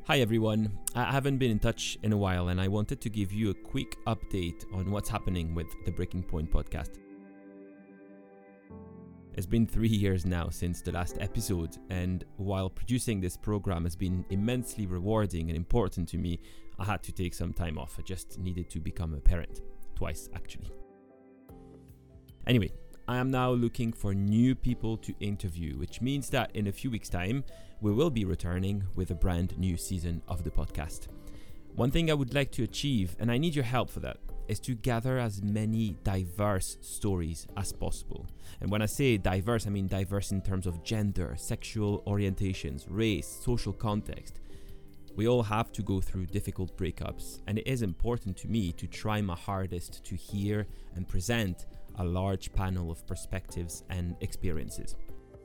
Hi everyone, I haven't been in touch in a while and I wanted to give you a quick update on what's happening with the Breaking Point podcast. It's been 3 years now since the last episode, and while producing this program has been immensely rewarding and important to me, I had to take some time off. I just needed to become a parent. Twice, actually. Anyway, I am now looking for new people to interview, which means that in a few weeks' time, we will be returning with a brand new season of the podcast. One thing I would like to achieve, and I need your help for that, is to gather as many diverse stories as possible. And when I say diverse, I mean diverse in terms of gender, sexual orientations, race, social context. We all have to go through difficult breakups, and it is important to me to try my hardest to hear and present a large panel of perspectives and experiences.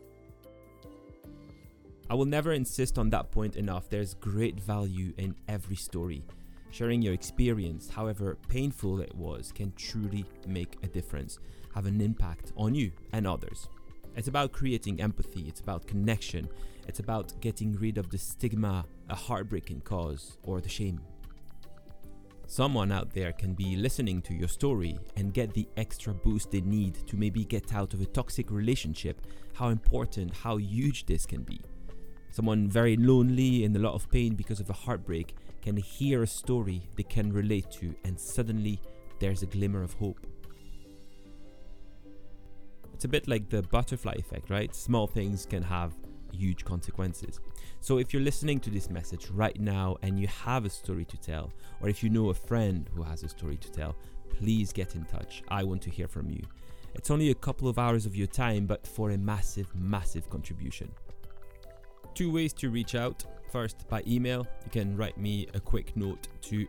I will never insist on that point enough. There's great value in every story. Sharing your experience, however painful it was, can truly make a difference, have an impact on you and others. It's about creating empathy, it's about connection, it's about getting rid of the stigma a heartbreak can cause or the shame. Someone out there can be listening to your story and get the extra boost they need to maybe get out of a toxic relationship. How important, how huge this can be. Someone very lonely, in a lot of pain because of a heartbreak, can hear a story they can relate to, and suddenly there's a glimmer of hope. It's a bit like the butterfly effect, right? Small things can have huge consequences. So if you're listening to this message right now and you have a story to tell, or if you know a friend who has a story to tell, please get in touch. I want to hear from you. It's only a couple of hours of your time, but for a massive, massive contribution. 2 ways to reach out. First, by email. You can write me a quick note to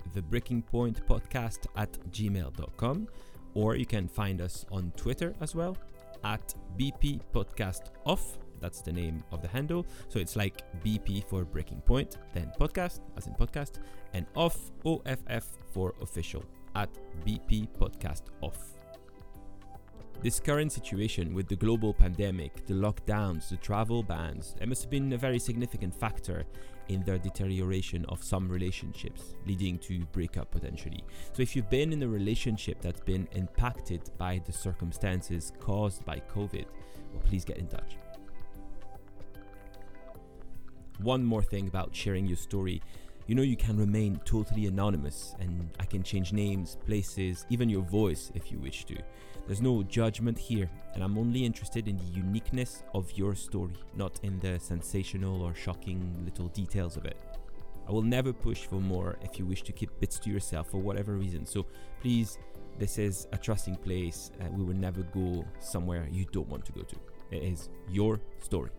thebreakingpointpodcast@gmail.com, or you can find us on Twitter as well, at BP Podcast Off. That's the name of the handle. So it's like BP for Breaking Point, then podcast, as in podcast, and off, OFF for official, at BP Podcast Off. This current situation with the global pandemic, the lockdowns, the travel bans, it must have been a very significant factor in the deterioration of some relationships, leading to breakup potentially. So if you've been in a relationship that's been impacted by the circumstances caused by COVID, well, please get in touch. One more thing about sharing your story. You can remain totally anonymous, and I can change names, places, even your voice if you wish to. There's no judgment here, and I'm only interested in the uniqueness of your story, not in the sensational or shocking little details of it. I will never push for more if you wish to keep bits to yourself for whatever reason. So please, this is a trusting place. We will never go somewhere you don't want to go to. It is your story.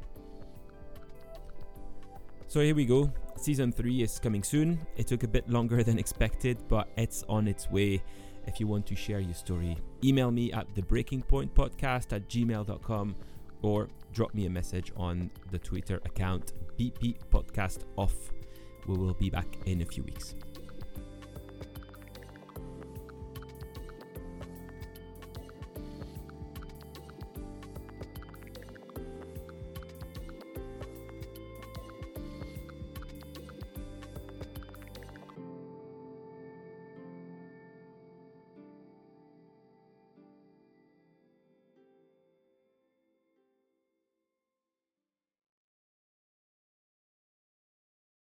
So here we go. Season 3 is coming soon. It took a bit longer than expected, but it's on its way. If you want to share your story, email me at thebreakingpointpodcast@gmail.com or drop me a message on the Twitter account BP Podcast Off. We will be back in a few weeks.